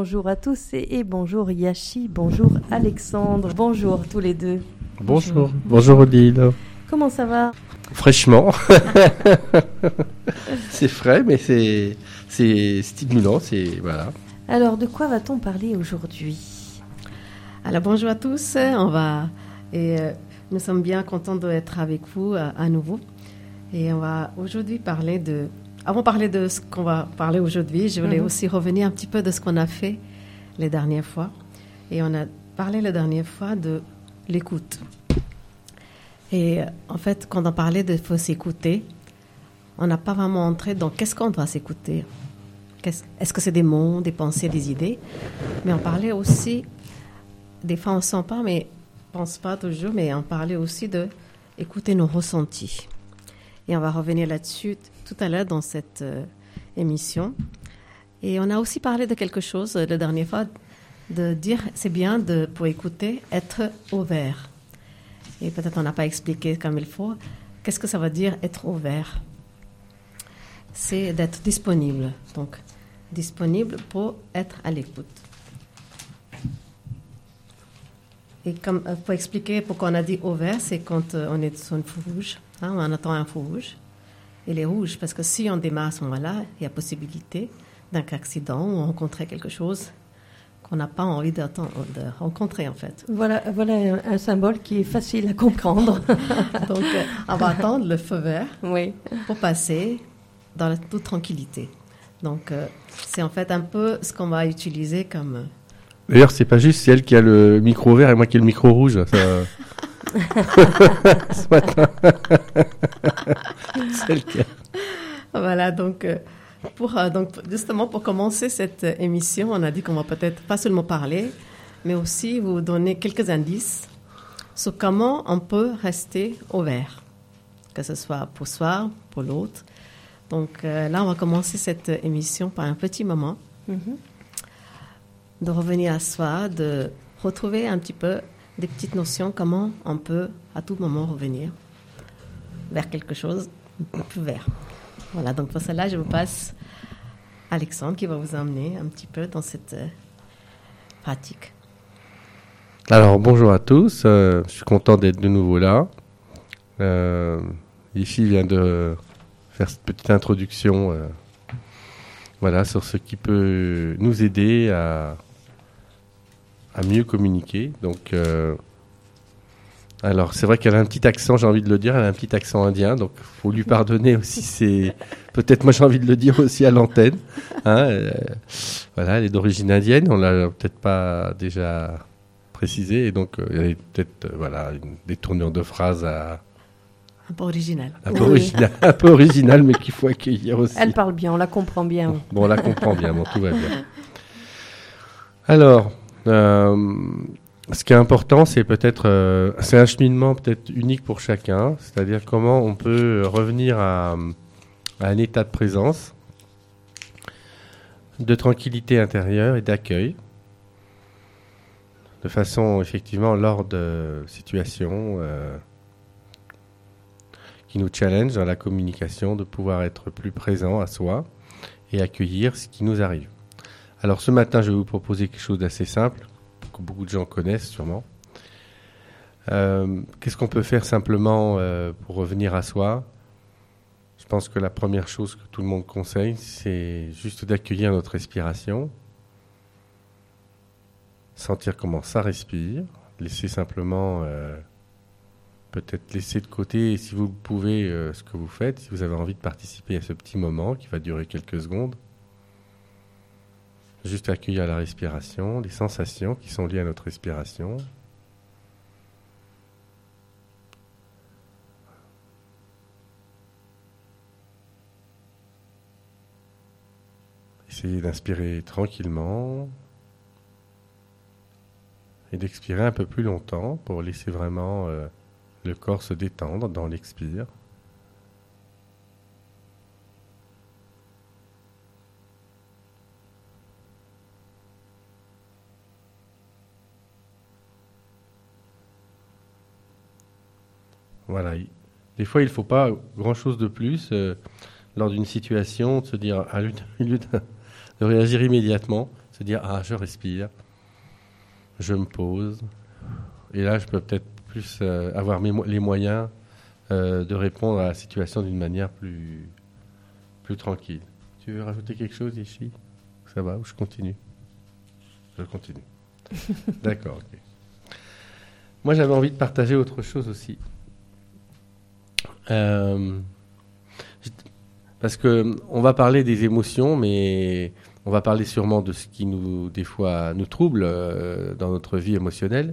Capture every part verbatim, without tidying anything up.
bonjour à tous et, et bonjour Yashi, bonjour Alexandre, bonjour tous les deux. Bonjour, bonjour Odile. Comment ça va ? Fraîchement. C'est frais, mais c'est, c'est stimulant, c'est, voilà. Alors, de quoi va-t-on parler aujourd'hui ? Alors, bonjour à tous, on va, et euh, nous sommes bien contents d'être avec vous à, à nouveau. Et on va aujourd'hui parler de... Avant de parler de ce qu'on va parler aujourd'hui, je voulais mm-hmm. aussi revenir un petit peu de ce qu'on a fait les dernières fois. Et on a parlé la dernière fois de l'écoute. Et en fait, quand on parlait de faut s'écouter, on n'a pas vraiment entré dans qu'est-ce qu'on doit s'écouter. Qu'est-ce, est-ce que c'est des mots, des pensées, des idées ? Mais on parlait aussi, des fois on ne sent pas, mais on ne pense pas toujours, mais on parlait aussi de écouter nos ressentis. Et on va revenir là-dessus tout à l'heure dans cette euh, émission. Et on a aussi parlé de quelque chose euh, la dernière fois, de dire, c'est bien de, pour écouter, être ouvert. Et peut-être on n'a pas expliqué comme il faut. Qu'est-ce que ça veut dire être ouvert ? C'est d'être disponible. Donc, disponible pour être à l'écoute. Et comme, pour expliquer pourquoi on a dit ouvert, c'est quand on est sur un feu rouge, hein, on attend un feu rouge. Il est rouge parce que si on démarre à ce moment-là, il y a possibilité d'un accident ou rencontrer quelque chose qu'on n'a pas envie de rencontrer, en fait. Voilà, voilà un, un symbole qui est facile à comprendre. Donc, euh, on va attendre le feu vert oui. pour passer dans la toute tranquillité. Donc, euh, c'est en fait un peu ce qu'on va utiliser comme... D'ailleurs, c'est pas juste, c'est elle qui a le micro vert et moi qui ai le micro rouge. Ça... Ce matin. C'est elle qui a... Voilà, donc... Euh, Pour, euh, donc, justement, pour commencer cette euh, émission, on a dit qu'on va peut-être pas seulement parler, mais aussi vous donner quelques indices sur comment on peut rester ouvert, que ce soit pour soi, pour l'autre. Donc euh, là, on va commencer cette émission par un petit moment mm-hmm. de revenir à soi, de retrouver un petit peu des petites notions, comment on peut à tout moment revenir vers quelque chose de plus vert. Voilà, donc pour cela, je vous passe Alexandre qui va vous emmener un petit peu dans cette euh, pratique. Alors, bonjour à tous. Euh, je suis content d'être de nouveau là. Euh, Ici vient de faire cette petite introduction euh, voilà, sur ce qui peut nous aider à, à mieux communiquer. Donc, euh, alors, c'est vrai qu'elle a un petit accent, j'ai envie de le dire, elle a un petit accent indien, donc il faut lui pardonner aussi. C'est peut-être, moi j'ai envie de le dire aussi à l'antenne. Hein, euh, voilà, elle est d'origine indienne, on l'a peut-être pas déjà précisé, et donc euh, il y a peut-être euh, voilà, une, des tournures de phrases à... Un peu original. Un peu, oui. original, un peu original, mais qu'il faut accueillir aussi. Elle parle bien, on la comprend bien. Bon, bon on la comprend bien, bon, tout va bien. Alors... Euh, Ce qui est important, c'est peut-être, euh, c'est un cheminement peut-être unique pour chacun, c'est-à-dire comment on peut revenir à, à un état de présence, de tranquillité intérieure et d'accueil, de façon effectivement lors de situations euh, qui nous challenge dans la communication, de pouvoir être plus présent à soi et accueillir ce qui nous arrive. Alors ce matin, je vais vous proposer quelque chose d'assez simple, que beaucoup de gens connaissent sûrement. Euh, qu'est-ce qu'on peut faire simplement euh, pour revenir à soi ? Je pense que la première chose que tout le monde conseille, c'est juste d'accueillir notre respiration, sentir comment ça respire, laisser simplement, euh, peut-être laisser de côté, si vous pouvez, euh, ce que vous faites, si vous avez envie de participer à ce petit moment qui va durer quelques secondes. Juste accueillir la respiration, les sensations qui sont liées à notre respiration. Essayez d'inspirer tranquillement et d'expirer un peu plus longtemps pour laisser vraiment euh, le corps se détendre dans l'expire. Voilà. Des fois, il ne faut pas grand-chose de plus euh, lors d'une situation, de se dire, à lieu de réagir immédiatement, se dire ah je respire, je me pose, et là je peux peut-être plus euh, avoir mes, les moyens euh, de répondre à la situation d'une manière plus plus tranquille. Tu veux rajouter quelque chose ici? Ça va ou je continue? Je continue. D'accord, ok. Moi j'avais envie de partager autre chose aussi. Euh, parce que on va parler des émotions, mais on va parler sûrement de ce qui nous, des fois, nous trouble euh, dans notre vie émotionnelle.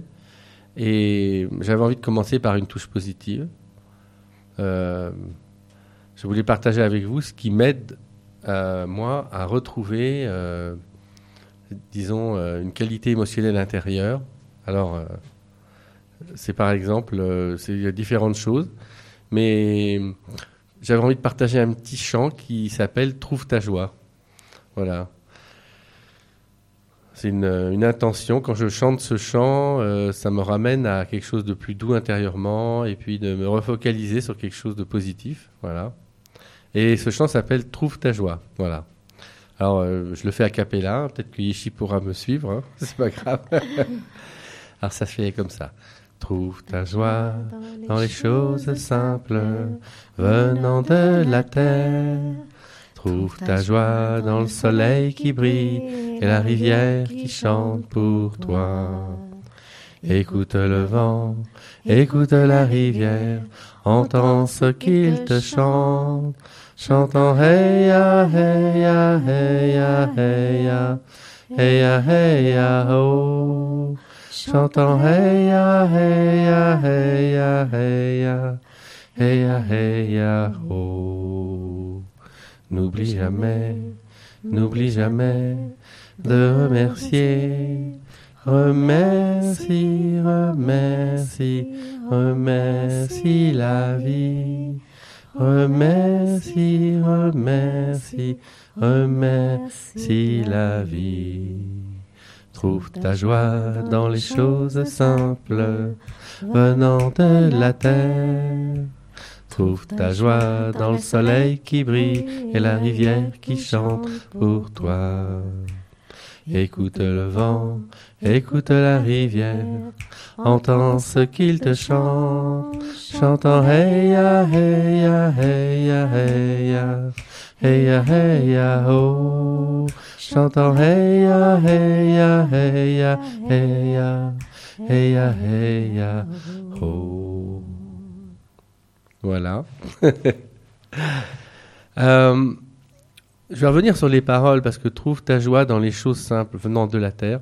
Et j'avais envie de commencer par une touche positive. Euh, je voulais partager avec vous ce qui m'aide, euh, moi, à retrouver, euh, disons, euh, une qualité émotionnelle intérieure. Alors, euh, c'est par exemple, euh, c'est, il y a différentes choses, mais j'avais envie de partager un petit chant qui s'appelle « Trouve ta joie ». Voilà. C'est une, une intention. Quand je chante ce chant, euh, ça me ramène à quelque chose de plus doux intérieurement et puis de me refocaliser sur quelque chose de positif. Voilà. Et ce chant s'appelle « Trouve ta joie ». Voilà. Alors, euh, je le fais a cappella. Peut-être que Yeshi pourra me suivre. Hein. C'est pas grave. Alors, ça se fait comme ça. Trouve ta joie dans les choses simples venant de la terre. Trouve ta joie dans le soleil qui brille et la rivière qui chante pour toi. Écoute le vent, écoute la rivière, entends ce qu'il te chante. Chantant hey ya, hey ya, hey ya, hey ya, hey ya, hey ya, oh. Chantant hey ya, hey ya, hey ya, hey ya, hey ya, hey ya, oh. N'oublie jamais, n'oublie jamais de remercier. Remercie, remercie, remercie la vie. Remercie, remercie, remercie la vie. Trouve ta joie dans les choses simples venant de la terre. Trouve ta joie dans le soleil qui brille et la rivière qui chante pour toi. Écoute le vent, écoute la rivière, entends ce qu'il te chante. Chantant hey ya, hey ya, hey ya, hey ya, hey ya, hey ya, oh. Chantant hey ya, hey ya, hey ya, hey ya, hey ya, hey ya, oh. Voilà. euh, je vais revenir sur les paroles parce que trouve ta joie dans les choses simples venant de la terre.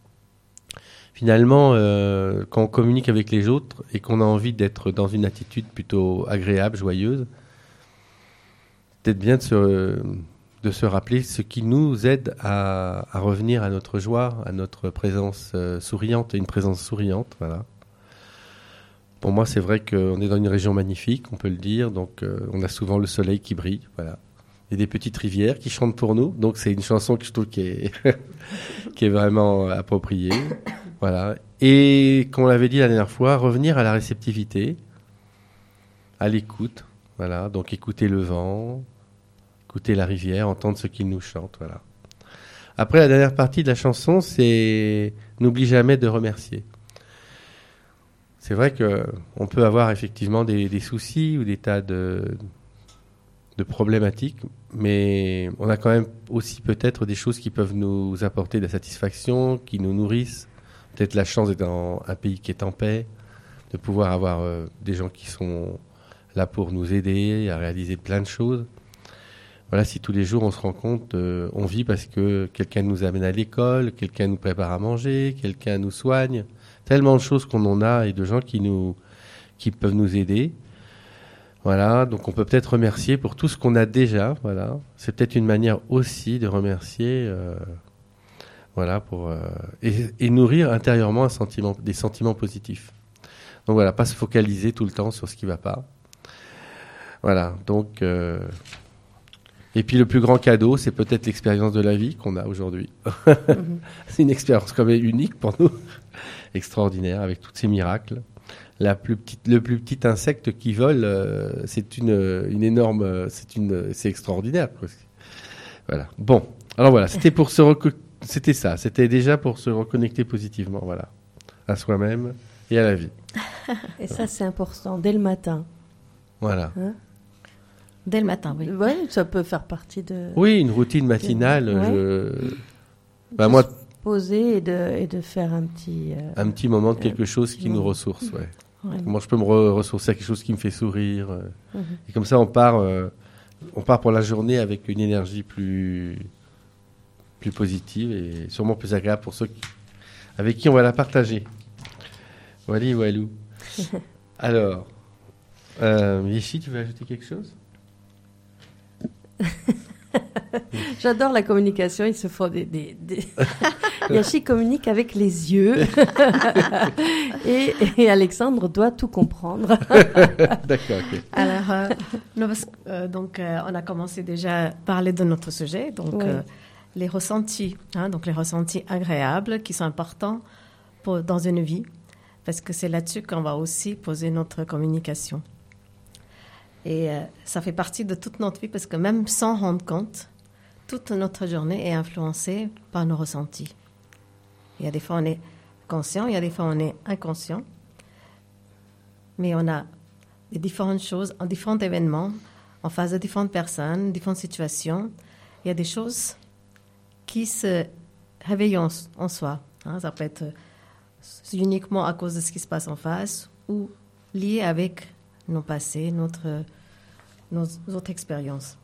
Finalement, euh, quand on communique avec les autres et qu'on a envie d'être dans une attitude plutôt agréable, joyeuse, peut-être bien de se, de se rappeler ce qui nous aide à, à revenir à notre joie, à notre présence euh, souriante, et une présence souriante, voilà. Pour moi, c'est vrai qu'on est dans une région magnifique, on peut le dire. Donc, euh, on a souvent le soleil qui brille, voilà. Et des petites rivières qui chantent pour nous. Donc, c'est une chanson que je trouve qui est, qui est vraiment appropriée, voilà. Et, comme on l'avait dit la dernière fois, revenir à la réceptivité, à l'écoute, voilà. Donc, écouter le vent, écouter la rivière, entendre ce qu'il nous chante, voilà. Après, la dernière partie de la chanson, c'est « N'oublie jamais de remercier ». C'est vrai qu'on peut avoir effectivement des, des soucis ou des tas de, de problématiques, mais on a quand même aussi peut-être des choses qui peuvent nous apporter de la satisfaction, qui nous nourrissent. Peut-être la chance d'être dans un pays qui est en paix, de pouvoir avoir euh, des gens qui sont là pour nous aider à réaliser plein de choses. Voilà, si tous les jours on se rend compte, euh, on vit parce que quelqu'un nous amène à l'école, quelqu'un nous prépare à manger, quelqu'un nous soigne. Tellement de choses qu'on en a et de gens qui nous, qui peuvent nous aider. Voilà, donc on peut peut-être remercier pour tout ce qu'on a déjà. Voilà, c'est peut-être une manière aussi de remercier, euh, voilà, pour euh, et, et nourrir intérieurement un sentiment, des sentiments positifs. Donc voilà, pas se focaliser tout le temps sur ce qui va pas. Voilà, donc euh, et puis le plus grand cadeau, c'est peut-être l'expérience de la vie qu'on a aujourd'hui. Mm-hmm. C'est une expérience quand même unique pour nous. Extraordinaire, avec tous ces miracles. La plus petite, le plus petit insecte qui vole, euh, c'est une, une énorme, c'est une, c'est extraordinaire, quoi. Voilà. Bon, Alors voilà, c'était pour se reco- c'était ça, c'était déjà pour se reconnecter positivement, voilà, à soi-même et à la vie. Et ça, c'est important, dès le matin. Voilà. Hein? Dès le matin, oui. Ouais, ça peut faire partie de... Oui, une routine matinale. Ouais. Je... Bah, de moi, se poser et de, et de faire un petit... euh, un petit moment de quelque Euh, chose qui ouais. nous ressource, ouais. ouais. Comment je peux me re- ressourcer à quelque chose qui me fait sourire. euh. Mhm. Et comme ça, on part, euh, on part pour la journée avec une énergie plus, plus positive et sûrement plus agréable pour ceux qui- avec qui on va la partager. Wally, Walou. Alors, euh, Yeshi, tu veux ajouter quelque chose? J'adore la communication, ils se font des... des, des... Yashi communique avec les yeux et, et Alexandre doit tout comprendre. D'accord, ok. Alors, euh, nous, parce que, euh, donc, euh, on a commencé déjà à parler de notre sujet, donc Oui. euh, les ressentis, hein, donc les ressentis agréables qui sont importants pour, dans une vie, parce que c'est là-dessus qu'on va aussi poser notre communication. Et euh, ça fait partie de toute notre vie, parce que même sans rendre compte, toute notre journée est influencée par nos ressentis. Il y a des fois on est conscient, il y a des fois on est inconscient, mais on a des différentes choses, en différents événements, en face de différentes personnes, différentes situations. Il y a des choses qui se réveillent en, en soi. Hein. Ça peut être uniquement à cause de ce qui se passe en face ou lié avec nos passés, notre, nos autres expériences.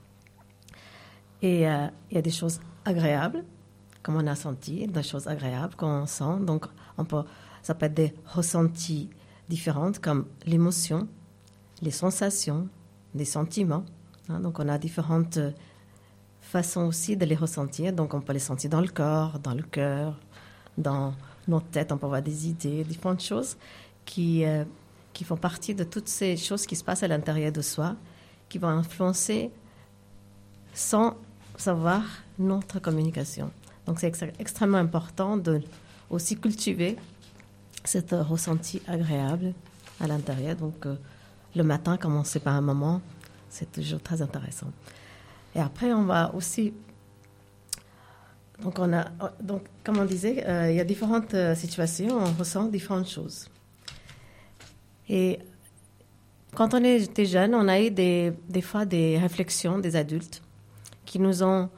Et euh, il y a des choses agréables, comme on a senti, des choses agréables qu'on sent. Donc, on peut, ça peut être des ressentis différents, comme l'émotion, les sensations, les sentiments. Hein. Donc, on a différentes façons aussi de les ressentir. Donc, on peut les sentir dans le corps, dans le cœur, dans notre tête. On peut avoir des idées, différentes choses qui, euh, qui font partie de toutes ces choses qui se passent à l'intérieur de soi, qui vont influencer sans savoir notre communication. Donc, c'est ex- extrêmement important de aussi cultiver cet euh, ressenti agréable à l'intérieur. Donc, euh, le matin, commencer par un moment, c'est toujours très intéressant. Et après, on va aussi... Donc, on a, donc comme on disait, euh, il y a différentes euh, situations, on ressent différentes choses. Et quand on était jeune, on a eu des, des fois des réflexions des adultes qui nous ont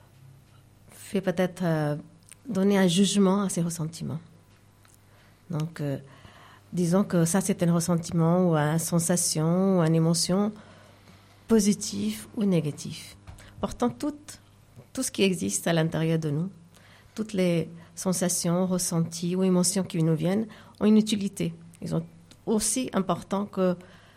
fait peut-être euh, donner un jugement à ces ressentiments. Donc, euh, disons que ça, c'est un ressentiment ou une sensation ou une émotion positive ou négative. Pourtant, tout, tout ce qui existe à l'intérieur de nous, toutes les sensations, ressentis ou émotions qui nous viennent, ont une utilité. Ils sont aussi importants que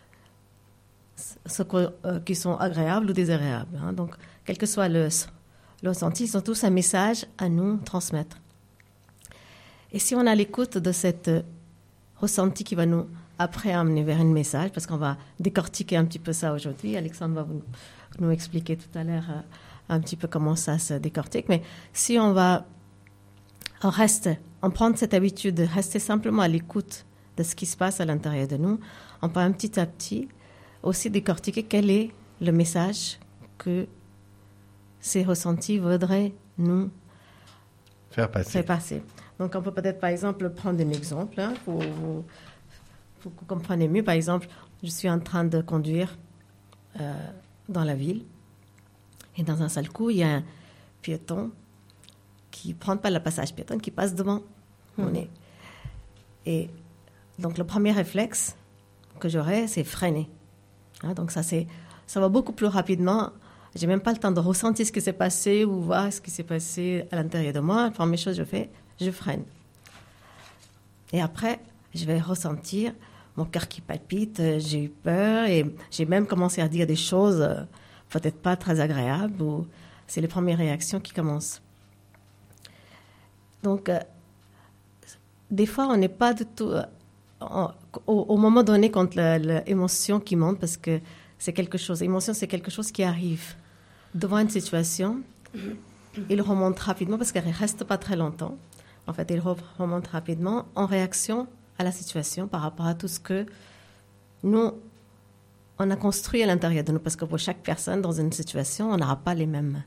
ceux que, euh, qui sont agréables ou désagréables. Hein. Donc, quel que soit le, le ressenti, ils ont tous un message à nous transmettre. Et si on a l'écoute de cette euh, ressenti qui va nous après amener vers un message, parce qu'on va décortiquer un petit peu ça aujourd'hui, Alexandre va vous, nous expliquer tout à l'heure euh, un petit peu comment ça se décortique, mais si on va, on reste, on prend cette habitude de rester simplement à l'écoute de ce qui se passe à l'intérieur de nous, on peut un petit à petit aussi décortiquer quel est le message que ces ressentis voudraient nous Faire passer. faire passer. Donc, on peut peut-être, par exemple, prendre un exemple hein, pour, pour que vous compreniez mieux. Par exemple, je suis en train de conduire euh, dans la ville et dans un seul coup, il y a un piéton qui ne prend pas le passage piéton, qui passe devant mon Mmh. nez. Et donc, le premier réflexe que j'aurai, c'est freiner. Hein, donc, ça, c'est, ça va beaucoup plus rapidement. Je n'ai même pas le temps de ressentir ce qui s'est passé ou voir ce qui s'est passé à l'intérieur de moi. La première chose que je fais, je freine. Et après, je vais ressentir mon cœur qui palpite, j'ai eu peur et j'ai même commencé à dire des choses euh, peut-être pas très agréables. Ou c'est les premières réactions qui commencent. Donc, euh, des fois, on n'est pas du tout... Euh, en, au, au moment donné, quand l'émotion qui monte, parce que c'est quelque chose, l'émotion, c'est quelque chose qui arrive devant une situation, il remonte rapidement parce qu'elle ne reste pas très longtemps. En fait, il remonte rapidement en réaction à la situation par rapport à tout ce que nous, on a construit à l'intérieur de nous. Parce que pour chaque personne dans une situation, on n'aura pas les mêmes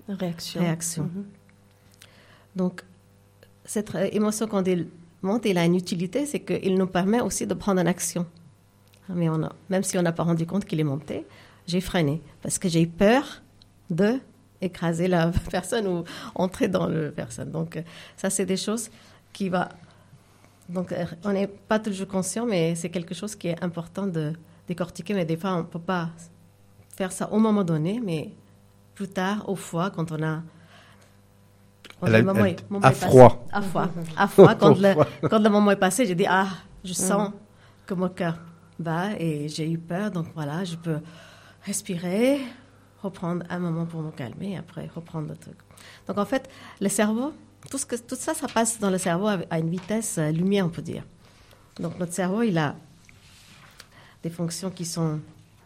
réaction. réaction. Mm-hmm. Donc, cette émotion, quand elle monte, elle a une utilité, c'est qu'il nous permet aussi de prendre une action. Mais on a, même si on n'a pas rendu compte qu'il est monté, j'ai freiné parce que j'ai peur de écraser la personne ou entrer dans la personne. Donc, ça, c'est des choses qui va... Donc, on n'est pas toujours conscient, mais c'est quelque chose qui est important de décortiquer. Mais des fois, on ne peut pas faire ça au moment donné, mais plus tard, au foie, quand on a... Quand Elle a- le moment elle- est- moment à est passé. froid. À froid. À froid. Quand, Au le, froid. quand le moment est passé, j'ai dit, ah, je sens que mon cœur bat et j'ai eu peur. Donc, voilà, je peux respirer, reprendre un moment pour me calmer et après reprendre le truc. Donc, en fait, le cerveau, tout, ce que, tout ça, ça passe dans le cerveau à une vitesse euh, lumière, on peut dire. Donc, notre cerveau, il a des fonctions qui sont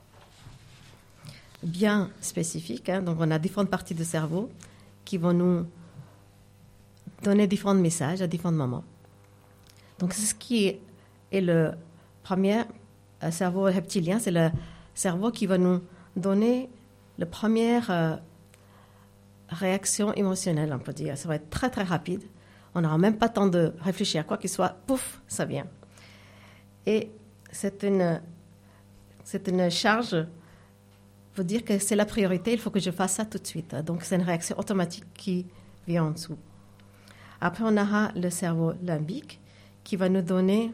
bien spécifiques. Hein. Donc, on a différentes parties du cerveau qui vont nous donner différents messages à différents moments. Donc, c'est ce qui est, est le premier euh, cerveau reptilien, c'est le cerveau qui va nous donner la première euh, réaction émotionnelle, on peut dire. Ça va être très, très rapide. On n'aura même pas le temps de réfléchir à quoi qu'il soit. Pouf, ça vient. Et c'est une, c'est une charge pour dire que c'est la priorité, il faut que je fasse ça tout de suite. Donc, c'est une réaction automatique qui vient en dessous. Après, on aura le cerveau limbique qui va nous donner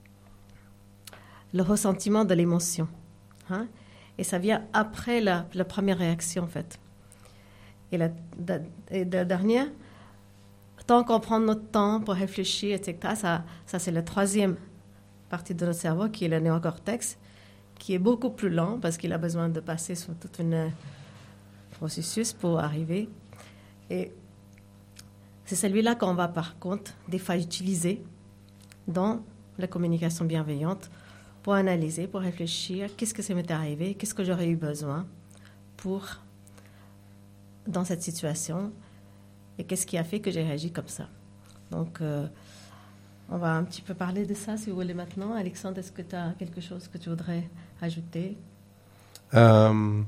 le ressentiment de l'émotion. Hein? Et ça vient après la, la première réaction, en fait. Et la, et la dernière, tant qu'on prend notre temps pour réfléchir, et cetera, ça, ça c'est la troisième partie de notre cerveau, qui est le néocortex, qui est beaucoup plus lent parce qu'il a besoin de passer sur tout un processus pour arriver. Et c'est celui-là qu'on va, par contre, des fois utiliser dans la communication bienveillante pour analyser, pour réfléchir, qu'est-ce que ça m'est arrivé, qu'est-ce que j'aurais eu besoin pour, dans cette situation, et qu'est-ce qui a fait que j'ai réagi comme ça. Donc, euh, on va un petit peu parler de ça, si vous voulez, maintenant. Alexandre, est-ce que tu as quelque chose que tu voudrais ajouter? Euh,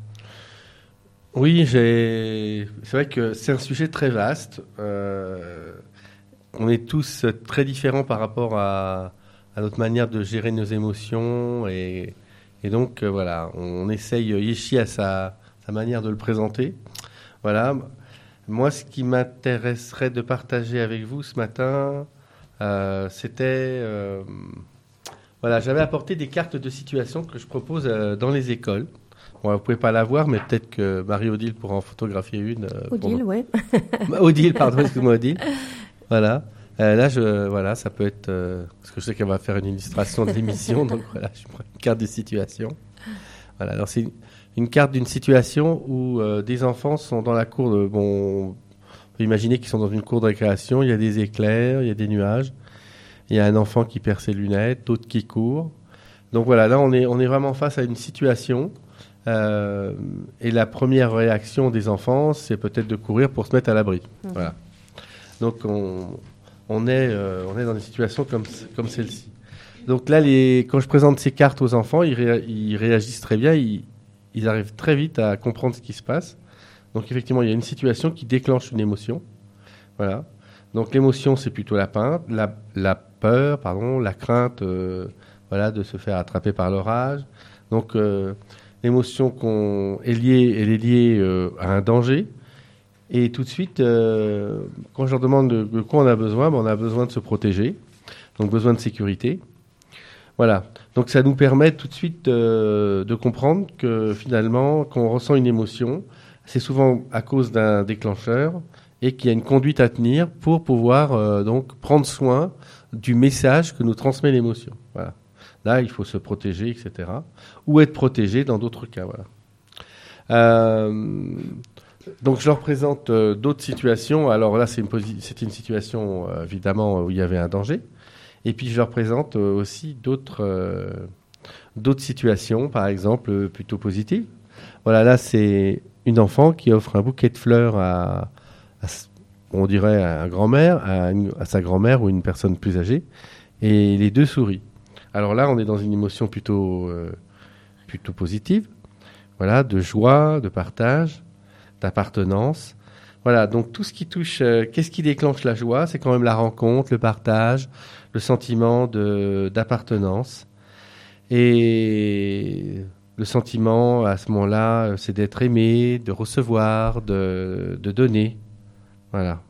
oui, j'ai... c'est vrai que c'est un sujet très vaste. Euh, on est tous très différents par rapport à, à notre manière de gérer nos émotions. Et, et donc, euh, voilà, on essaye, Yeshi à sa, sa manière de le présenter. Voilà. Moi, ce qui m'intéresserait de partager avec vous ce matin, euh, c'était... Euh, voilà, j'avais apporté des cartes de situation que je propose euh, dans les écoles. Bon, vous ne pouvez pas la voir, mais peut-être que Marie-Odile pourra en photographier une. Euh, Odile, oui. Odile, pardon, excuse-moi, Odile. Voilà. Euh, là, je, voilà, ça peut être... Euh, parce que je sais qu'elle va faire une illustration de l'émission, donc voilà, je prends une carte de situation. Voilà, alors c'est une, une carte d'une situation où euh, des enfants sont dans la cour de... Bon, on peut imaginer qu'ils sont dans une cour de récréation, il y a des éclairs, il y a des nuages. Il y a un enfant qui perd ses lunettes, d'autres qui courent. Donc voilà, là, on est, on est vraiment face à une situation... Euh, et la première réaction des enfants, c'est peut-être de courir pour se mettre à l'abri. Mmh. Voilà. Donc on, on, est, euh, on est dans des situations comme, comme celle-ci. Donc là, les, quand je présente ces cartes aux enfants, ils, ré, ils réagissent très bien, ils, ils arrivent très vite à comprendre ce qui se passe. Donc effectivement, il y a une situation qui déclenche une émotion. Voilà. Donc l'émotion, c'est plutôt la, peinte, la, la peur, pardon, la crainte euh, voilà, de se faire attraper par l'orage. Donc... Euh, L'émotion qu'on est liée, elle est liée euh, à un danger. Et tout de suite, euh, quand je leur demande de, de quoi on a besoin, ben on a besoin de se protéger. Donc besoin de sécurité. Voilà. Donc ça nous permet tout de suite euh, de comprendre que finalement, quand on ressent une émotion, c'est souvent à cause d'un déclencheur et qu'il y a une conduite à tenir pour pouvoir euh, donc prendre soin du message que nous transmet l'émotion. Voilà. Là, il faut se protéger, et cetera. Ou être protégé dans d'autres cas. Voilà. Euh, donc, je leur présente euh, d'autres situations. Alors là, c'est une, posi- c'est une situation, euh, évidemment, où il y avait un danger. Et puis, je leur présente euh, aussi d'autres, euh, d'autres situations, par exemple, euh, plutôt positives. Voilà, là, c'est une enfant qui offre un bouquet de fleurs à, à on dirait, à, un grand-mère, à, une, à sa grand-mère ou une personne plus âgée. Et les deux sourient. Alors là, on est dans une émotion plutôt, euh, plutôt positive, voilà, de joie, de partage, d'appartenance. Voilà, donc tout ce qui touche, euh, qu'est-ce qui déclenche la joie? C'est quand même la rencontre, le partage, le sentiment de, d'appartenance. Et le sentiment, à ce moment-là, c'est d'être aimé, de recevoir, de, de donner. Voilà.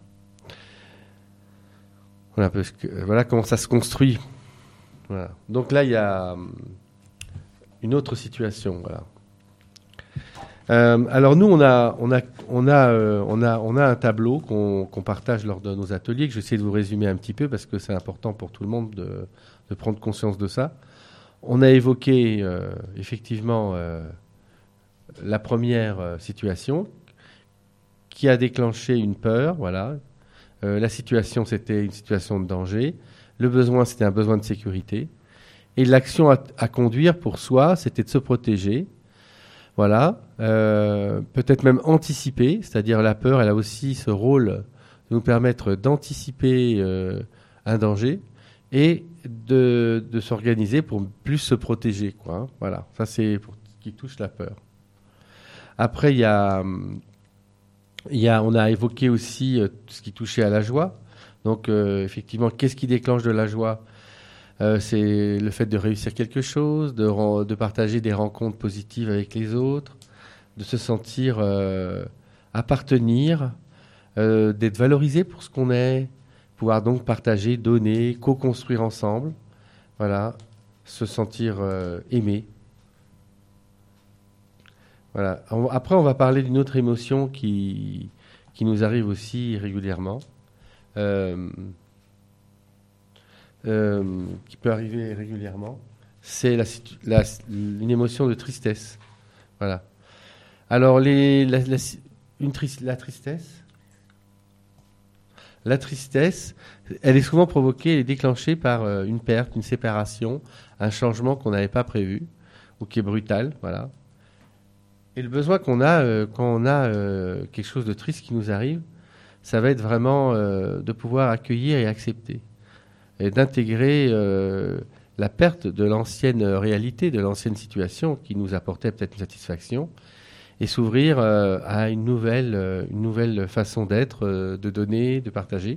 Voilà, parce que, voilà comment ça se construit. Voilà. Donc là, il y a une autre situation. Voilà. Euh, alors nous, on a, on a, on a, euh, on a, on a un tableau qu'on, qu'on partage lors de nos ateliers, que j'essaie de vous résumer un petit peu parce que c'est important pour tout le monde de, de prendre conscience de ça. On a évoqué euh, effectivement euh, la première euh, situation qui a déclenché une peur. Voilà. Euh, la situation, c'était une situation de danger. Le besoin, c'était un besoin de sécurité. Et l'action à, à conduire pour soi, c'était de se protéger. Voilà, euh, peut-être même anticiper, c'est-à-dire la peur, elle a aussi ce rôle de nous permettre d'anticiper euh, un danger et de, de s'organiser pour plus se protéger, quoi, hein. Voilà, ça c'est pour ce qui touche la peur. Après, il y a, il y a, on a évoqué aussi euh, ce qui touchait à la joie. Donc, euh, effectivement, qu'est-ce qui déclenche de la joie ? Euh, c'est le fait de réussir quelque chose, de, de partager des rencontres positives avec les autres, de se sentir euh, appartenir, euh, d'être valorisé pour ce qu'on est, pouvoir donc partager, donner, co-construire ensemble, voilà, se sentir euh, aimé. Voilà. Après, on va parler d'une autre émotion qui, qui nous arrive aussi régulièrement. Euh, Euh, qui peut arriver régulièrement, c'est la, la, une émotion de tristesse. Voilà. Alors, les, la, la, une tri, la tristesse, la tristesse, elle est souvent provoquée et déclenchée par euh, une perte, une séparation, un changement qu'on n'avait pas prévu ou qui est brutal. Voilà. Et le besoin qu'on a euh, quand on a euh, quelque chose de triste qui nous arrive, ça va être vraiment euh, de pouvoir accueillir et accepter. Et d'intégrer euh, la perte de l'ancienne réalité, de l'ancienne situation qui nous apportait peut-être une satisfaction, et s'ouvrir euh, à une nouvelle, euh, une nouvelle façon d'être, euh, de donner, de partager.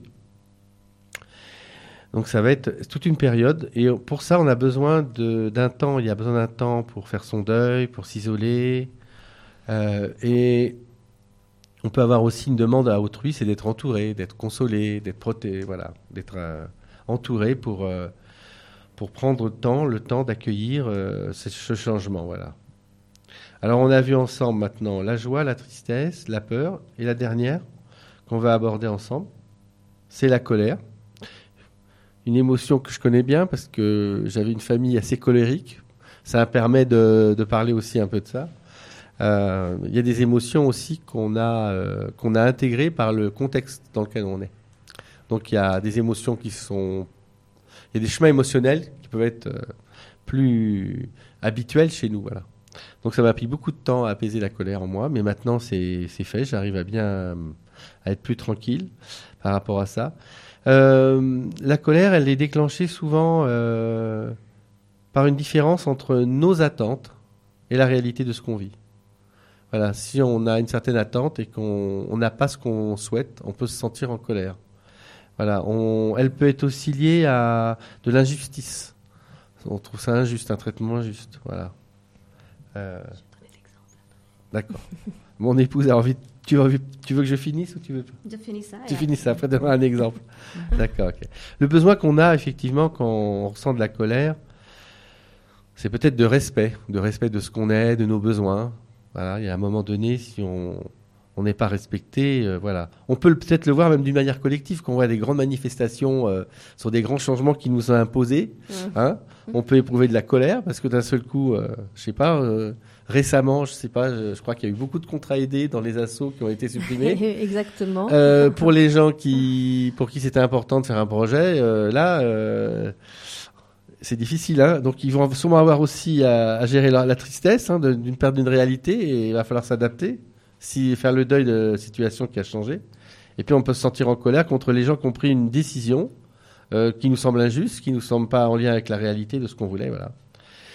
Donc ça va être toute une période, et pour ça on a besoin de, d'un temps, il y a besoin d'un temps pour faire son deuil, pour s'isoler, euh, et on peut avoir aussi une demande à autrui, c'est d'être entouré, d'être consolé, d'être protégé, voilà, d'être... Euh, entouré pour, euh, pour prendre le temps, le temps d'accueillir euh, ce, ce changement. Voilà. Alors on a vu ensemble maintenant la joie, la tristesse, la peur, et la dernière qu'on va aborder ensemble, c'est la colère. Une émotion que je connais bien parce que j'avais une famille assez colérique. Ça me permet de, de parler aussi un peu de ça. Euh, il y a des émotions aussi qu'on a, euh, qu'on a intégrées par le contexte dans lequel on est. Donc il y a des émotions qui sont... Il y a des chemins émotionnels qui peuvent être euh, plus habituels chez nous. Voilà. Donc ça m'a pris beaucoup de temps à apaiser la colère en moi, mais maintenant c'est, c'est fait, j'arrive à bien à être plus tranquille par rapport à ça. Euh, la colère, elle est déclenchée souvent euh, par une différence entre nos attentes et la réalité de ce qu'on vit. Voilà, si on a une certaine attente et qu'on n'a pas ce qu'on souhaite, on peut se sentir en colère. Voilà, on, elle peut être aussi liée à de l'injustice. On trouve ça injuste, un traitement injuste. Voilà. Euh, je vais donner l'exemple. D'accord. Mon épouse a envie. Tu veux, tu veux que je finisse ou tu veux pas ? Je finis ça. Tu finis ça, après donner un exemple. D'accord, ok. Le besoin qu'on a effectivement quand on ressent de la colère, c'est peut-être de respect, de respect de ce qu'on est, de nos besoins. Voilà, il y a un moment donné, si on on n'est pas respecté, euh, voilà. On peut le, peut-être le voir même d'une manière collective, quand on voit des grandes manifestations euh, sur des grands changements qui nous sont imposés. Mmh. Hein, on peut éprouver de la colère parce que d'un seul coup, euh, je sais pas, euh, récemment, je sais pas, je, je crois qu'il y a eu beaucoup de contrats aidés dans les assos qui ont été supprimés. Exactement. Euh, pour les gens qui, pour qui c'était important de faire un projet, euh, là, euh, c'est difficile. Hein, donc ils vont sûrement avoir aussi à, à gérer la, la tristesse hein, de, d'une perte d'une réalité et il va falloir s'adapter. Si faire le deuil de la situation qui a changé. Et puis on peut se sentir en colère contre les gens qui ont pris une décision euh, qui nous semble injuste, qui nous semble pas en lien avec la réalité de ce qu'on voulait. Voilà.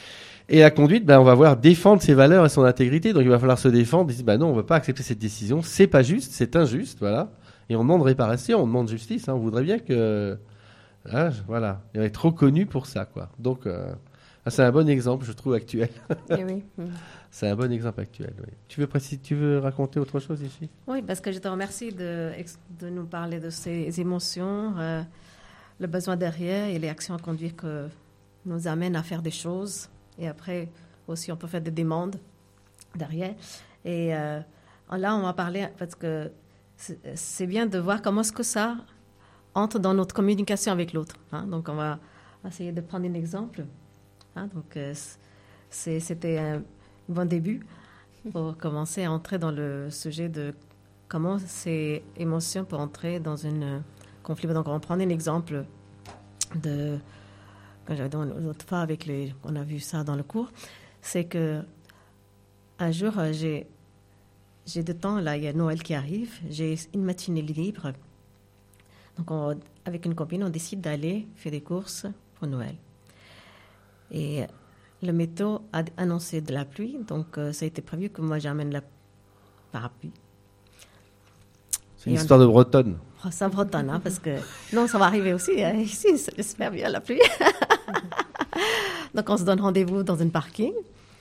Et la conduite, ben, on va voir défendre ses valeurs et son intégrité. Donc il va falloir se défendre. Dire, ben non, on ne va pas accepter cette décision. C'est pas juste, c'est injuste, voilà. Et on demande réparation, on demande justice. Hein. On voudrait bien que, hein, voilà, il va être reconnu pour ça, quoi. Donc euh, c'est un bon exemple, je trouve, actuel. Eh oui. Mm. C'est un bon exemple actuel. Oui. Tu veux préciser, tu veux raconter autre chose ici? Oui, parce que je te remercie de, de nous parler de ces émotions, euh, le besoin derrière et les actions à conduire que nous amènent à faire des choses. Et après, aussi, on peut faire des demandes derrière. Et euh, là, on va parler, parce que c'est, c'est bien de voir comment est-ce que ça entre dans notre communication avec l'autre. Hein. Donc, on va essayer de prendre un exemple. Hein. Donc, euh, c'est, c'était un bon début pour commencer à entrer dans le sujet de comment ces émotions peuvent entrer dans un conflit. Donc, on va prendre un exemple de... Quand j'avais l'autre fois avec les... On a vu ça dans le cours. C'est que un jour, j'ai, j'ai de temps, là, il y a Noël qui arrive. J'ai une matinée libre. Donc, on, avec une copine, on décide d'aller faire des courses pour Noël. Et le météo a annoncé de la pluie. Donc, euh, ça a été prévu que moi, j'amène la parapluie. C'est une Et histoire on... de bretonne. Oh, ça bretonne, hein, parce que... Non, ça va arriver aussi. Hein. Ici, j'espère bien la pluie. Donc, on se donne rendez-vous dans un parking.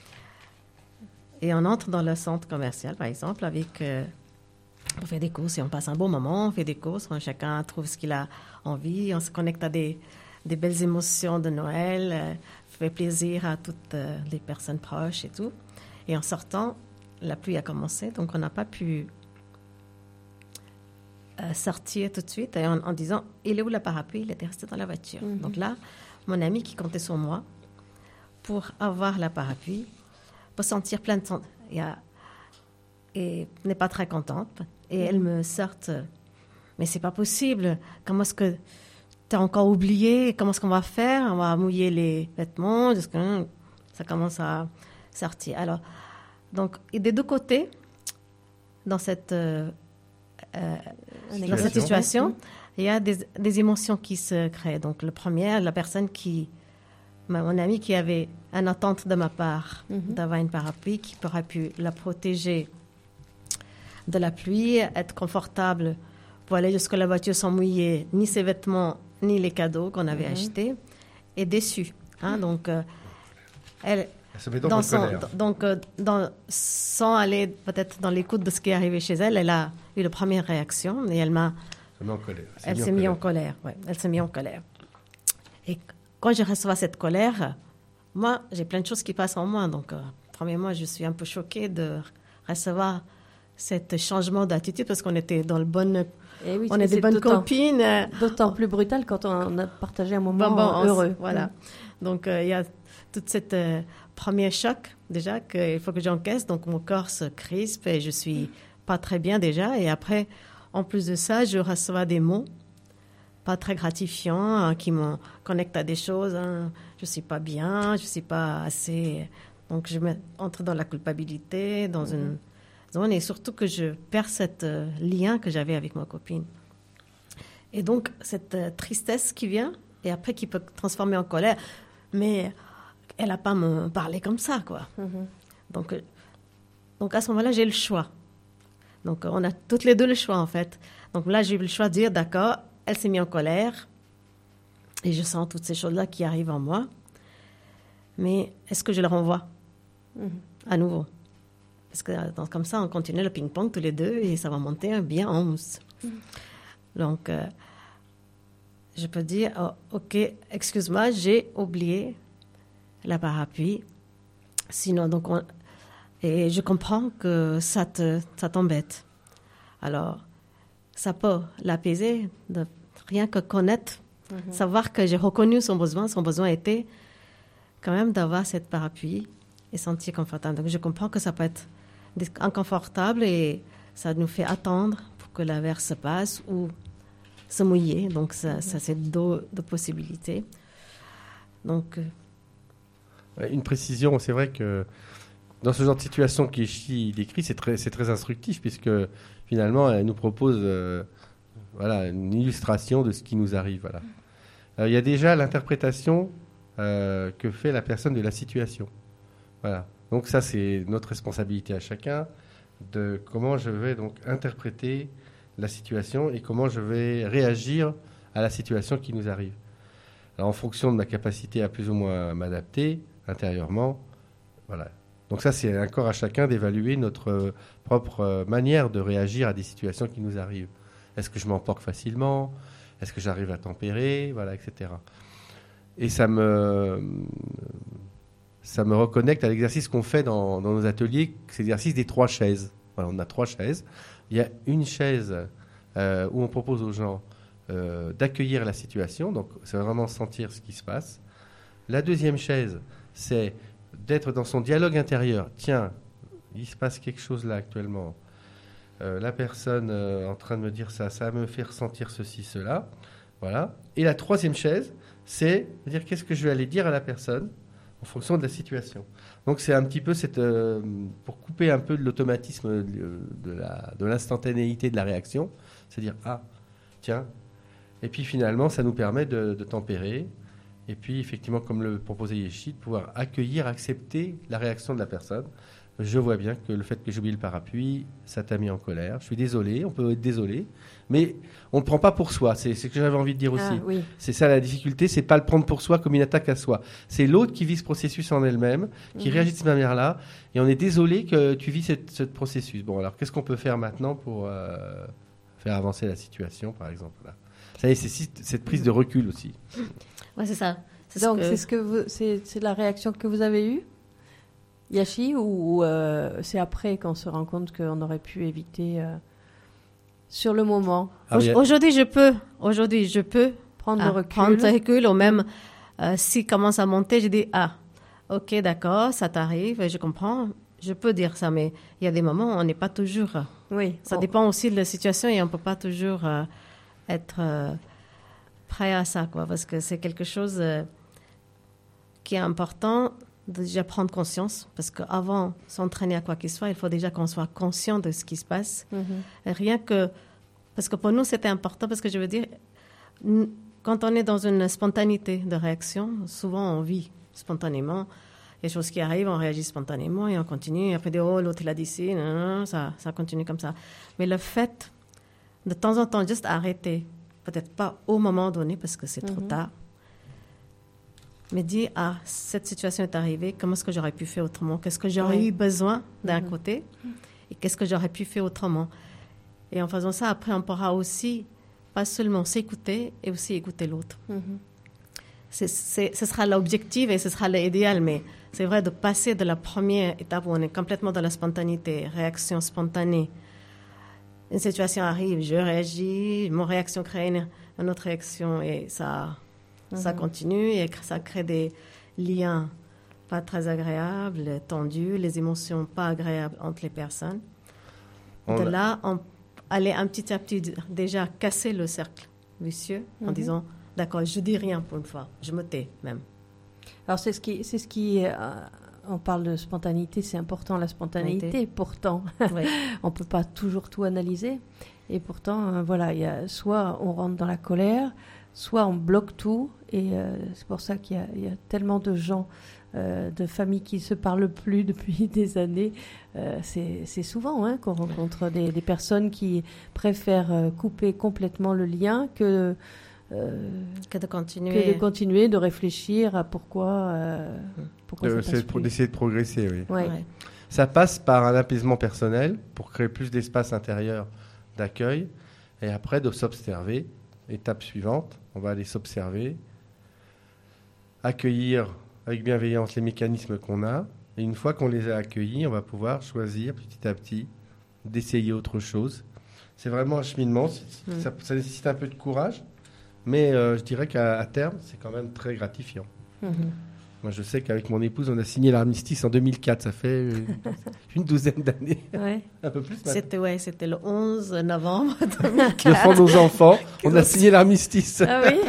Et on entre dans le centre commercial, par exemple, avec... Euh, on fait des courses et on passe un bon moment. On fait des courses. Chacun trouve ce qu'il a envie. On se connecte à des, des belles émotions de Noël. Euh, fait plaisir à toutes euh, les personnes proches et tout. Et en sortant, la pluie a commencé. Donc, on n'a pas pu... Euh, sortir tout de suite et en, en disant « Il est où la parapluie ?» Il était resté dans la voiture. Mm-hmm. Donc là, mon ami qui comptait sur moi pour avoir la parapluie, pour sentir plein de... Et, et n'est pas très contente. Et mm-hmm. elle me sort « Mais c'est pas possible. Comment est-ce que tu as encore oublié? Comment est-ce qu'on va faire? On va mouiller les vêtements. » Ça commence à sortir. Alors, donc, et des deux côtés, dans cette... Euh, Euh, dans cette situation, il y a des, des émotions qui se créent. Donc, le premier, la personne qui, mon ami qui avait une attente de ma part mm-hmm. d'avoir une parapluie qui aurait pu la protéger de la pluie, être confortable pour aller jusqu'à la voiture sans mouiller ni ses vêtements ni les cadeaux qu'on avait mm-hmm. achetés, est déçue. Hein? Donc, euh, elle... Dans son, donc, euh, dans, sans aller peut-être dans l'écoute de ce qui est arrivé chez elle, elle a eu la première réaction et elle m'a... En colère. Elle s'est mise en colère. Ouais, elle s'est mise en colère. Et quand je reçois cette colère, moi, j'ai plein de choses qui passent en moi. Donc, euh, premièrement, je suis un peu choquée de recevoir ce changement d'attitude parce qu'on était dans le bon... Et oui, on est des bonnes copines. D'autant plus brutal quand on a partagé un moment bon, bon, heureux. Voilà. Mm. Donc, il euh, y a toute cette... Euh, premier choc, déjà, qu'il faut que j'encaisse. Donc, mon corps se crispe et je suis pas très bien déjà. Et après, en plus de ça, je reçois des mots pas très gratifiants hein, qui me connectent à des choses. Hein. Je suis pas bien, je suis pas assez... Donc, je entre dans la culpabilité, dans mm-hmm. une zone. Et surtout que je perds cet euh, lien que j'avais avec ma copine. Et donc, cette euh, tristesse qui vient et après qui peut transformer en colère. Mais... elle n'a pas me parlé comme ça, quoi. Mm-hmm. Donc, euh, donc, à ce moment-là, j'ai le choix. Donc, on a toutes les deux le choix, en fait. Donc, là, j'ai eu le choix de dire, d'accord, elle s'est mise en colère et je sens toutes ces choses-là qui arrivent en moi. Mais est-ce que je le renvoie mm-hmm. à nouveau? Parce que donc, comme ça, on continue le ping-pong tous les deux et ça va monter bien en mousse. Mm-hmm. Donc, euh, je peux dire, oh, OK, excuse-moi, j'ai oublié la parapluie. Sinon, donc, on, et je comprends que ça, te, ça t'embête. Alors, ça peut l'apaiser, de rien que connaître, mm-hmm. savoir que j'ai reconnu son besoin. Son besoin était quand même d'avoir cette parapluie et sentir confortable. Donc, je comprends que ça peut être inconfortable et ça nous fait attendre pour que l'averse se passe ou se mouiller. Donc, ça, mm-hmm. ça c'est deux, deux possibilités. Donc... Une précision, c'est vrai que dans ce genre de situation qu'Ishi décrit, c'est très, c'est très instructif puisque finalement, elle nous propose euh, voilà, une illustration de ce qui nous arrive. Voilà. Euh, il y a déjà l'interprétation euh, que fait la personne de la situation. Voilà. Donc ça, c'est notre responsabilité à chacun de comment je vais donc interpréter la situation et comment je vais réagir à la situation qui nous arrive. Alors, en fonction de ma capacité à plus ou moins m'adapter intérieurement, voilà. Donc ça, c'est encore à chacun d'évaluer notre propre manière de réagir à des situations qui nous arrivent. Est-ce que je m'emporte facilement ? Est-ce que j'arrive à tempérer ? Voilà, et cetera. Et ça me, ça me reconnecte à l'exercice qu'on fait dans, dans nos ateliers, c'est l'exercice des trois chaises. Voilà, on a trois chaises. Il y a une chaise euh, où on propose aux gens euh, d'accueillir la situation, donc c'est vraiment sentir ce qui se passe. La deuxième chaise, c'est d'être dans son dialogue intérieur. Tiens, il se passe quelque chose là actuellement. Euh, la personne euh, en train de me dire ça, ça me fait ressentir ceci, cela. Voilà. Et la troisième chaise, c'est de dire qu'est-ce que je vais aller dire à la personne en fonction de la situation. Donc c'est un petit peu cette, euh, pour couper un peu de l'automatisme de, de, la, de l'instantanéité de la réaction, c'est dire ah, tiens. Et puis finalement, ça nous permet de, de tempérer. Et puis effectivement, comme le proposait Yeshi, de pouvoir accueillir, accepter la réaction de la personne. Je vois bien que le fait que j'oublie le parapluie, ça t'a mis en colère. Je suis désolé, on peut être désolé, mais on ne prend pas pour soi. C'est, c'est ce que j'avais envie de dire aussi. Ah, oui. C'est ça la difficulté, c'est pas le prendre pour soi comme une attaque à soi. C'est l'autre qui vit ce processus en elle-même, qui mmh. réagit de cette manière-là, et on est désolé que tu vis cette, ce processus. Bon, alors qu'est-ce qu'on peut faire maintenant pour euh, faire avancer la situation, par exemple là. Ça y est, c'est cette prise de recul aussi. Ouais, c'est ça. C'est Donc, ce que... c'est, ce que vous, c'est, c'est la réaction que vous avez eue, Yashi, ou euh, c'est après qu'on se rend compte qu'on aurait pu éviter euh, sur le moment? Ah, oui. Aujourd'hui, je peux. Aujourd'hui, je peux prendre le recul. Prendre le recul, ou même euh, s'il commence à monter, je dis ah, ok, d'accord, ça t'arrive, je comprends. Je peux dire ça, mais il y a des moments où on n'est pas toujours. Oui. Ça on... dépend aussi de la situation et on peut pas toujours euh, être euh, prêt à ça, quoi, parce que c'est quelque chose euh, qui est important. De déjà prendre conscience, parce qu'avant s'entraîner à quoi qu'il soit, il faut déjà qu'on soit conscient de ce qui se passe. Mm-hmm. Rien que... Parce que pour nous, c'était important, parce que je veux dire, quand on est dans une spontanéité de réaction, souvent on vit spontanément. Il y a des choses qui arrivent, on réagit spontanément et on continue. Et après, oh, l'autre, il a dit ci, non, non, ça, ça continue comme ça. Mais le fait, de temps en temps, juste arrêter, peut-être pas au moment donné, parce que c'est mm-hmm. trop tard, mais dire, ah, cette situation est arrivée, comment est-ce que j'aurais pu faire autrement? Qu'est-ce que j'aurais oui. eu besoin d'un mm-hmm. côté? Et qu'est-ce que j'aurais pu faire autrement? Et en faisant ça, après, on pourra aussi, pas seulement s'écouter, et aussi écouter l'autre. Mm-hmm. C'est, c'est, ce sera l'objectif et ce sera l'idéal, mais c'est vrai de passer de la première étape où on est complètement dans la spontanéité, réaction spontanée. Une situation arrive, je réagis, mon réaction crée une, une autre réaction, et ça... Ça continue et ça crée des liens pas très agréables, tendus, les émotions pas agréables entre les personnes. On de a... là, on allait un petit à petit déjà casser le cercle vicieux mm-hmm. en disant « D'accord, je dis rien pour une fois, je me tais même. » Alors c'est ce qui... C'est ce qui euh, on parle de spontanéité, c'est important la spontanéité, Spontanéité. Pourtant, oui. on ne peut pas toujours tout analyser. Et pourtant, euh, voilà, y a, soit on rentre dans la colère, soit on bloque tout, et euh, c'est pour ça qu'il y a, il y a tellement de gens, euh, de familles qui ne se parlent plus depuis des années. Euh, c'est, c'est souvent hein, qu'on rencontre des, des personnes qui préfèrent euh, couper complètement le lien que, euh, que, de continuer. que de continuer, de réfléchir à pourquoi, euh, pourquoi euh, ça passe c'est plus. D'essayer de progresser, oui. Ouais. Ouais. Ça passe par un apaisement personnel pour créer plus d'espace intérieur d'accueil, et après de s'observer. Étape suivante, on va aller s'observer, accueillir avec bienveillance les mécanismes qu'on a, et une fois qu'on les a accueillis, on va pouvoir choisir petit à petit d'essayer autre chose. C'est vraiment un cheminement, mmh. ça, ça nécessite un peu de courage, mais euh, je dirais qu'à à terme, c'est quand même très gratifiant. Mmh. Moi, je sais qu'avec mon épouse, on a signé l'armistice en deux mille quatre. Ça fait une douzaine d'années. Ouais. Un peu plus. C'était, ouais, c'était le onze novembre deux mille quatre. Devant nos enfants, on a signé l'armistice. Ah oui.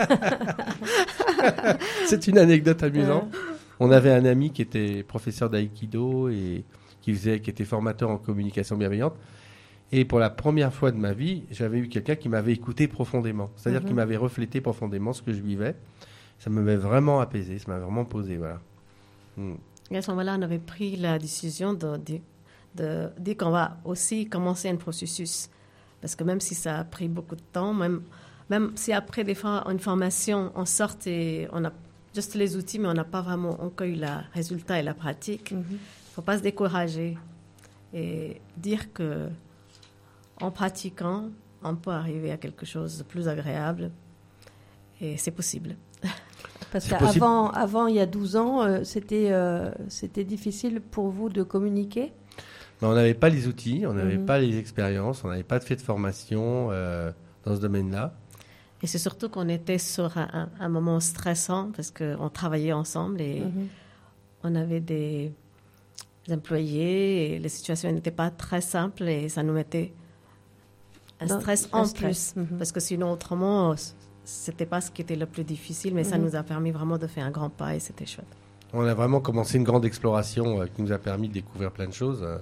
C'est une anecdote amusante. Ouais. On avait un ami qui était professeur d'aïkido et qui, faisait, qui était formateur en communication bienveillante. Et pour la première fois de ma vie, j'avais eu quelqu'un qui m'avait écouté profondément. C'est-à-dire mm-hmm. qui m'avait reflété profondément ce que je vivais. Ça m'avait vraiment apaisé, ça m'a vraiment posé, voilà. Mm. Et à ce moment-là, on avait pris la décision de, de, de dire qu'on va aussi commencer un processus. Parce que même si ça a pris beaucoup de temps, même, même si après des fois, une formation, on sort et on a juste les outils, mais on n'a pas vraiment encore eu le résultat et la pratique, il mm-hmm. ne faut pas se décourager et dire qu'en pratiquant, on peut arriver à quelque chose de plus agréable et c'est possible. Parce qu'avant, avant, il y a douze ans, euh, c'était, euh, c'était difficile pour vous de communiquer ? Ben, on n'avait pas les outils, on n'avait mmh. pas les expériences, on n'avait pas fait de formation euh, dans ce domaine-là. Et c'est surtout qu'on était sur un, un moment stressant parce qu'on travaillait ensemble et mmh. on avait des employés et les situations n'étaient pas très simples et ça nous mettait un non, stress en un stress. plus. Mmh. Parce que sinon, autrement, c'était pas ce qui était le plus difficile, mais mmh. ça nous a permis vraiment de faire un grand pas et c'était chouette. On a vraiment commencé une grande exploration euh, qui nous a permis de découvrir plein de choses. Euh,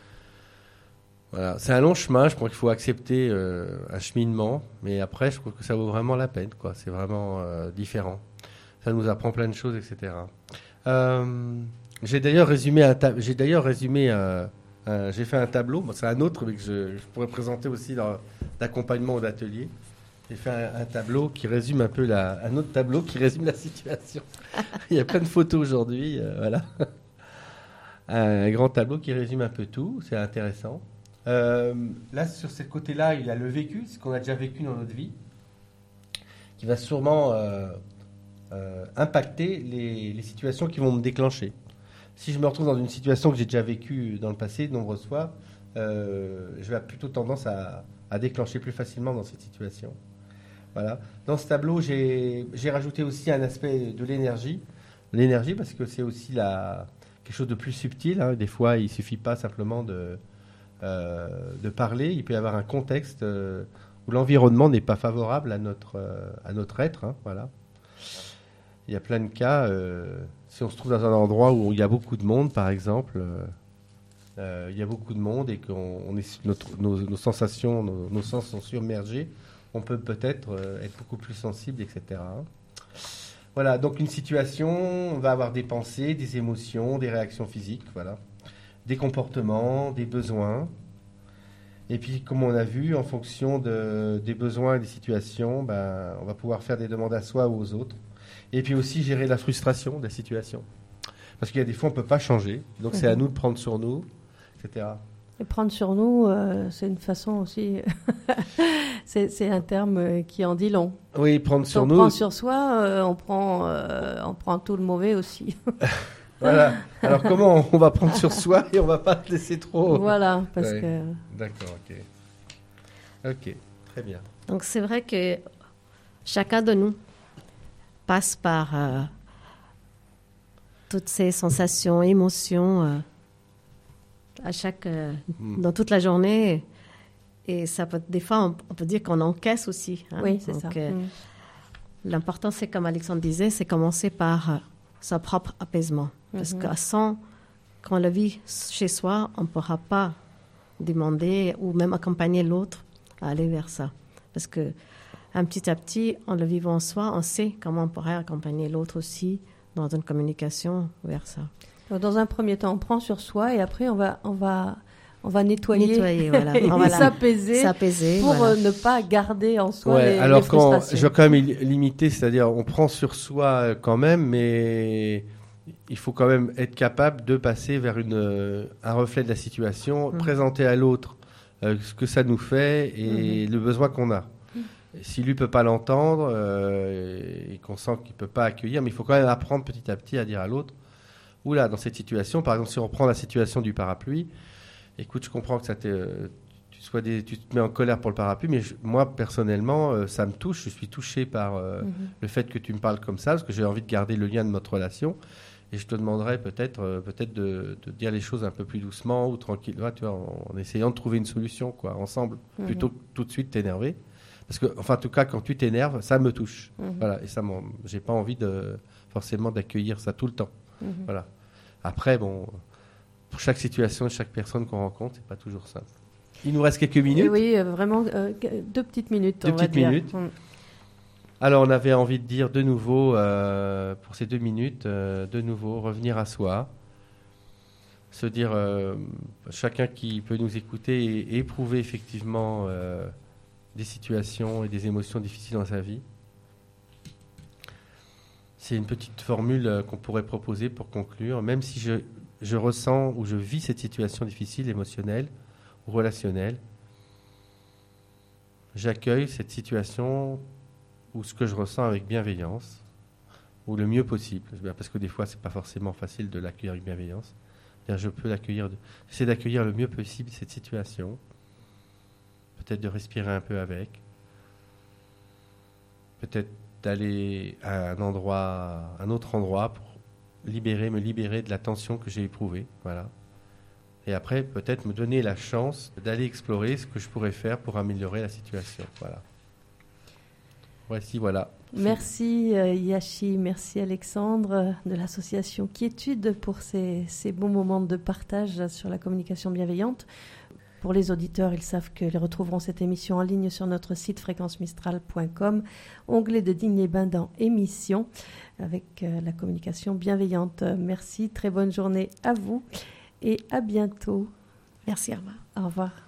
voilà. C'est un long chemin, je crois qu'il faut accepter euh, un cheminement, mais après, je trouve que ça vaut vraiment la peine, quoi. C'est vraiment euh, différent. Ça nous apprend plein de choses, et cetera. Euh, j'ai d'ailleurs résumé, un ta- j'ai d'ailleurs résumé un, un, j'ai fait un tableau, bon, c'est un autre, mais que je, je pourrais présenter aussi dans l'accompagnement ou d'atelier. J'ai fait un, un tableau qui résume un peu la, un autre tableau qui résume la situation. Il y a plein de photos aujourd'hui, euh, voilà. Un grand tableau qui résume un peu tout, c'est intéressant. Euh, là, sur ce côté-là, il y a le vécu, ce qu'on a déjà vécu dans notre vie, qui va sûrement euh, euh, impacter les, les situations qui vont me déclencher. Si je me retrouve dans une situation que j'ai déjà vécue dans le passé, de nombreuses fois, euh, je vais plutôt tendance à, à déclencher plus facilement dans cette situation. Voilà. Dans ce tableau, j'ai, j'ai rajouté aussi un aspect de l'énergie. L'énergie, parce que c'est aussi la, quelque chose de plus subtil. Hein. Des fois, il ne suffit pas simplement de, euh, de parler. Il peut y avoir un contexte euh, où l'environnement n'est pas favorable à notre, euh, à notre être. Hein. Voilà. Il y a plein de cas. Euh, si on se trouve dans un endroit où il y a beaucoup de monde, par exemple, euh, euh, il y a beaucoup de monde et que notre, nos, nos sensations, nos, nos sens sont submergés, on peut peut-être euh, être beaucoup plus sensible, et cetera. Voilà, donc une situation, on va avoir des pensées, des émotions, des réactions physiques, voilà, des comportements, des besoins. Et puis, comme on a vu, en fonction de, des besoins et des situations, ben, on va pouvoir faire des demandes à soi ou aux autres. Et puis aussi gérer la frustration de la situation. Parce qu'il y a des fois, on ne peut pas changer. Donc, mmh. c'est à nous de prendre sur nous, et cetera. Et prendre sur nous, euh, c'est une façon aussi... c'est, c'est un terme qui en dit long. Oui, prendre sur on nous... On prend sur soi, euh, on, prend, euh, on prend tout le mauvais aussi. Voilà. Alors, comment on va prendre sur soi et on ne va pas te laisser trop... Voilà, parce ouais. que... D'accord, ok. Ok, très bien. Donc, c'est vrai que chacun de nous passe par euh, toutes ces sensations, émotions... Euh, à chaque, euh, mmh. dans toute la journée. Et ça peut, des fois, on, on peut dire qu'on encaisse aussi. Hein. Oui, c'est Donc, ça. Euh, mmh. L'important, c'est, comme Alexandre disait, c'est commencer par euh, son propre apaisement. Mmh. Parce que sans qu'on le vit chez soi, on ne pourra pas demander ou même accompagner l'autre à aller vers ça. Parce que un petit à petit, en le vivant en soi, on sait comment on pourrait accompagner l'autre aussi dans une communication vers ça. Donc, dans un premier temps, on prend sur soi et après, on va, on va, on va nettoyer, nettoyer voilà. et voilà. s'apaiser, s'apaiser pour voilà. ne pas garder en soi ouais, les, alors les quand, frustrations. je vais quand même limiter, c'est-à-dire on prend sur soi quand même, mais il faut quand même être capable de passer vers une, un reflet de la situation, mmh. présenter à l'autre euh, ce que ça nous fait et mmh. le besoin qu'on a. Mmh. Si lui ne peut pas l'entendre euh, et qu'on sent qu'il ne peut pas accueillir, mais il faut quand même apprendre petit à petit à dire à l'autre, oula, dans cette situation, par exemple, si on prend la situation du parapluie, écoute, je comprends que ça t'est, euh, tu, sois des, tu te mets en colère pour le parapluie, mais je, moi, personnellement, euh, ça me touche. Je suis touché par euh, mm-hmm. le fait que tu me parles comme ça, parce que j'ai envie de garder le lien de notre relation. Et je te demanderais peut-être, euh, peut-être de, de dire les choses un peu plus doucement ou tranquille, ouais, tu vois, en, en essayant de trouver une solution, quoi, ensemble, mm-hmm. plutôt que tout de suite t'énerver. Parce que, enfin, en tout cas, quand tu t'énerves, ça me touche. Mm-hmm. Voilà, et ça, m'en, j'ai pas envie de, forcément d'accueillir ça tout le temps. Mm-hmm. Voilà. Après, bon, pour chaque situation, chaque personne qu'on rencontre, c'est pas toujours simple. Il nous reste quelques minutes. Oui, euh, vraiment euh, deux petites minutes. Deux on petites va dire. minutes. Mm. Alors, on avait envie de dire de nouveau, euh, pour ces deux minutes, euh, de nouveau, revenir à soi, se dire, euh, chacun qui peut nous écouter et, et éprouver effectivement euh, des situations et des émotions difficiles dans sa vie. C'est une petite formule qu'on pourrait proposer pour conclure. Même si je, je ressens ou je vis cette situation difficile, émotionnelle ou relationnelle, j'accueille cette situation ou ce que je ressens avec bienveillance, ou le mieux possible, parce que des fois, ce n'est pas forcément facile de l'accueillir avec bienveillance. Je peux l'accueillir, j'essaie d'accueillir le mieux possible cette situation, peut-être de respirer un peu avec, peut-être d'aller à un endroit, un autre endroit pour libérer, me libérer de la tension que j'ai éprouvée, voilà. Et après, peut-être me donner la chance d'aller explorer ce que je pourrais faire pour améliorer la situation, voilà. Voici, voilà. Merci euh, Yachi, merci Alexandre euh, de l'association Quiétude pour ces, ces bons moments de partage sur la communication bienveillante. Pour les auditeurs, ils savent qu'ils retrouveront cette émission en ligne sur notre site fréquence mistral point com, onglet de Digne-les-Bains dans émissions, avec euh, la communication bienveillante. Merci, très bonne journée à vous et à bientôt. Merci, au revoir. Au revoir.